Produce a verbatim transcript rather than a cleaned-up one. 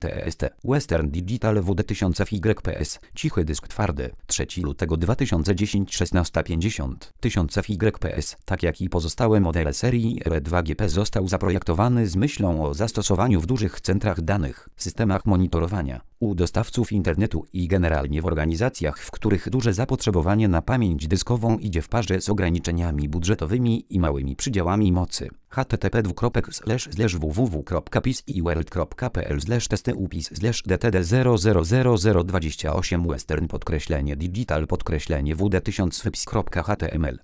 T S T. Western Digital W D tysiąc F Y P S. Cichy dysk twardy. trzeciego lutego dwa tysiące dziesiątego szesnaście pięćdziesiąt. tysiąc F Y P S. Tak jak i pozostałe modele serii R dwa G P został zaprojektowany z myślą o zastosowaniu w dużych centrach danych, systemach monitorowania, u dostawców internetu i generalnie w organizacjach, w których duże zapotrzebowanie na pamięć dyskową idzie w parze z ograniczeniami budżetowymi i małymi przydziałami mocy. h t t p dwukropek slash slash w w w kropka pis i world kropka p l slash testy upis slash d t d zero zero zero zero dwadzieścia osiem western podkreślenie digital podkreślenie w d tysiąc f y p s kropka h t m l